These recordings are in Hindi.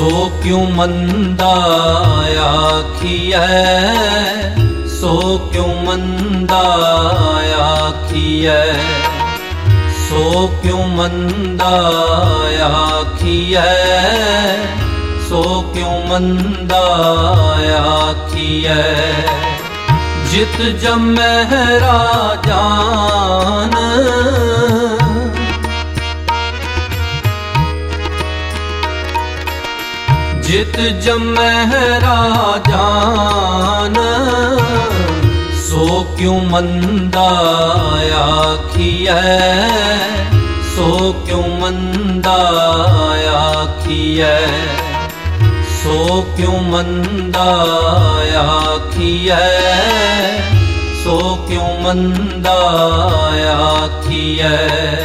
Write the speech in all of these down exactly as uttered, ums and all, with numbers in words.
सो क्यों मंदा आखिए, सो क्यों मंदा आखिए, सो क्यों मंदा आखिए, सो क्यों मंदा आखिए। जित जमै राजान, जित जमै राजान, सो क्यों मंदा आखिए, सो क्यों मंदा आखिए, सो क्यों मंदा आखिए, सो क्यों मंदा आखिए।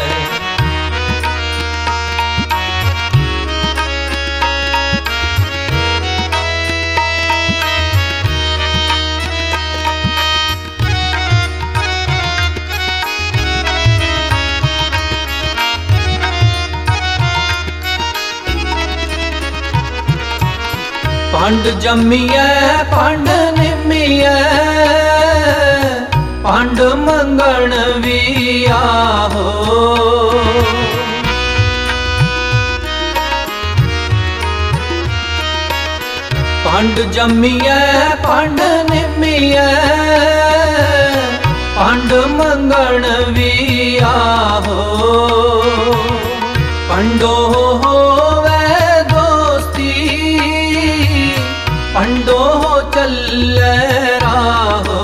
पंड जम्मिए पंड निमिए, पंड मंगण विया हो। पंड जम्मिए पंड निमिए, पंड मंगण विया हो। पंडो होवे दोस्ती, पंडो चले राहो।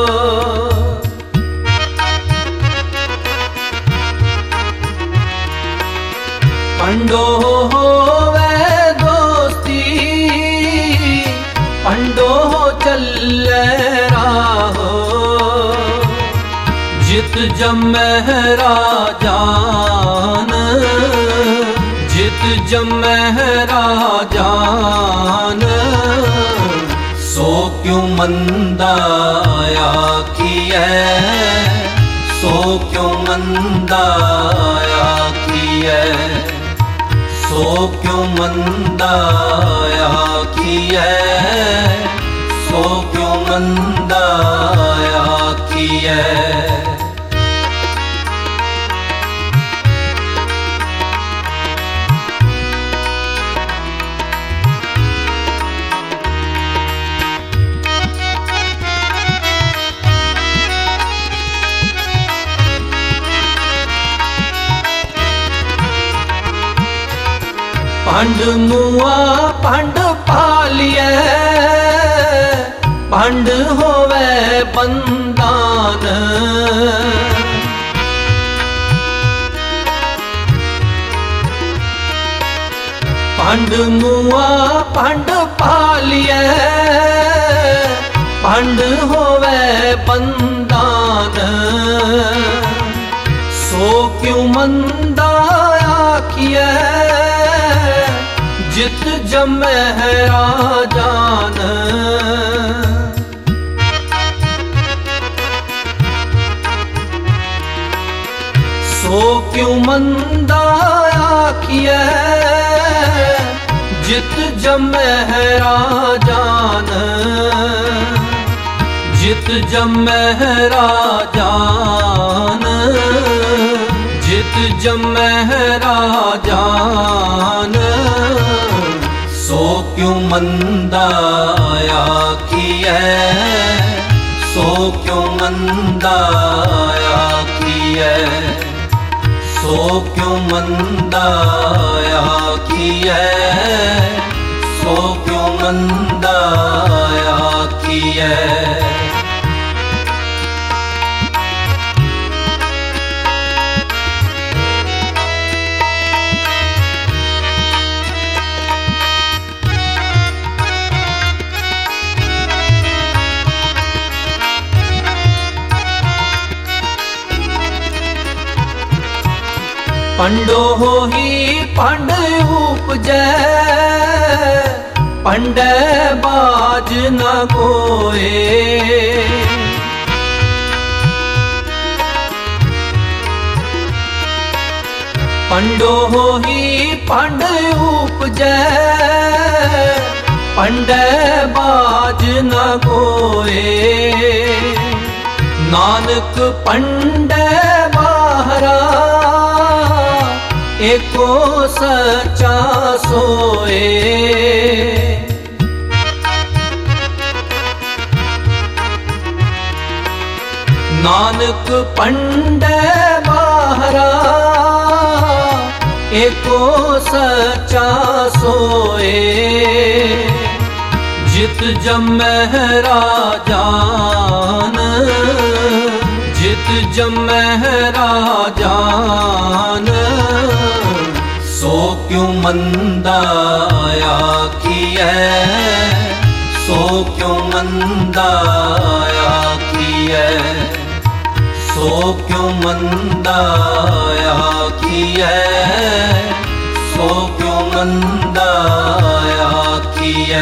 पंडो होवे दोस्ती, पंडो चले राहो। जित जमै राजान, जित जमै राजान, सो क्यों मंदा आखिए, सो क्यों मंदा आखिए, सो क्यों मंदा आखिए, सो क्यों मंदा आखिए। पंड मुआ पंड पालिए, पंड होवे बंदान। पंड मुआ पंड पालिए, पंड होवे बंदान। सो क्यों मंदा आखिए, जित जमै राजान। सो क्यों मंदा आखिए, जित जमै राजान। जित जमै राजान, जित जमै राजान, सो क्यों मंदा आखिए, सो क्यों मंदा आखिए, सो क्यों मंदा आखिए, सो क्यों मंदा आखिए। पंडो ही पंड उपजै, पंडे बाज न कोए। पंडो ही पंड उपजै पंडे बाज न कोए। नानक पंडे बाहरा एको सच्चा सोए। नानक पंडे बाहरा एको सच्चा सोए। जित जमै राजान जित जमै राजान सो क्यों मंदा आखिए। सो क्यों मंदा आखिए। सो क्यों मंदा आखिए। सो क्यों मंदा आखिए।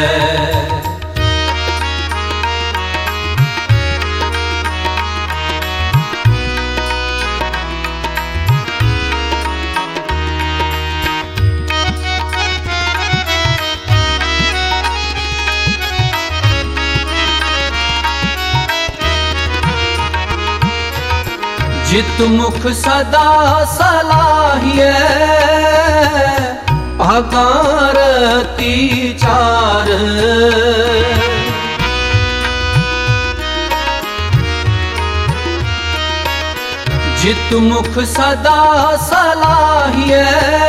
जित मुख सदा सलाहिए भागारती चार। जित मुख सदा सलाहिए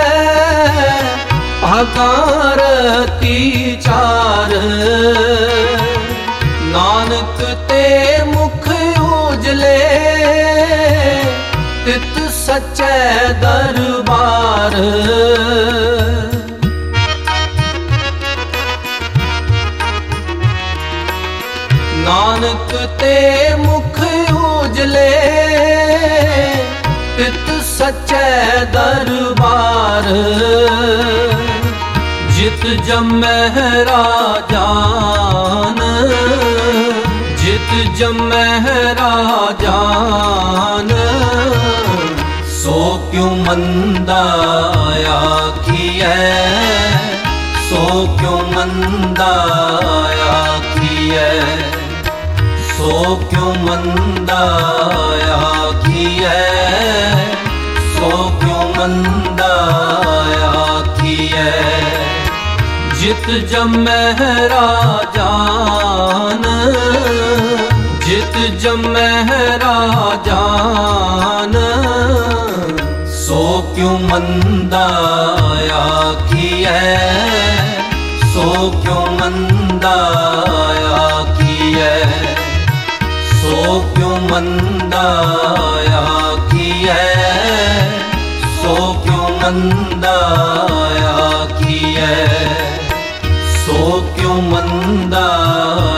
भागारती चार। नानक ते मुख उजले तित सच्चे दरबार। नानक ते मुख उजले तित सच्चे दरबार। जित जमै राजान जित जमै राजान सो क्यों मंदा आखिए। सो क्यों मंदा आखिए। सो क्यों मंदा आखिए। सो क्यों मंदा आखिए। जित जमै राजान जित जमै राजान सो क्यों मंदा आखिए। सो क्यों मंदा आखिए। सो क्यों मंदा आखिए। सो क्यों मंदा आखिए। सो क्यों मंदा